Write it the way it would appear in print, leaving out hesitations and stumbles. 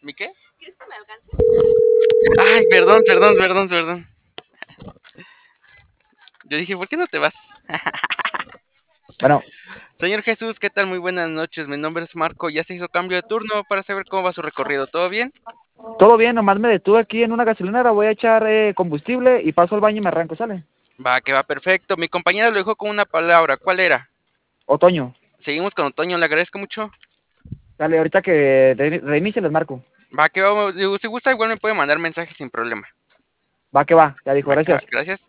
¿Mi qué? Ay, perdón. Yo dije, ¿por qué no te vas? Bueno, Señor Jesús, ¿qué tal? Muy buenas noches. Mi nombre es Marco. Ya se hizo cambio de turno para saber cómo va su recorrido. ¿Todo bien? todo bien, nomás me detuve aquí en una gasolinera, voy a echar combustible y paso al baño y me arranco, ¿sale? Va, que va perfecto. Mi compañera lo dejó con una palabra. ¿Cuál era? Otoño, Seguimos con Otoño, le agradezco mucho. dale, ahorita que reinicie les marco. Va, que va. Digo, si gusta, igual me puede mandar mensaje sin problema. Va que va, ya dijo, Va, que va. gracias. Gracias.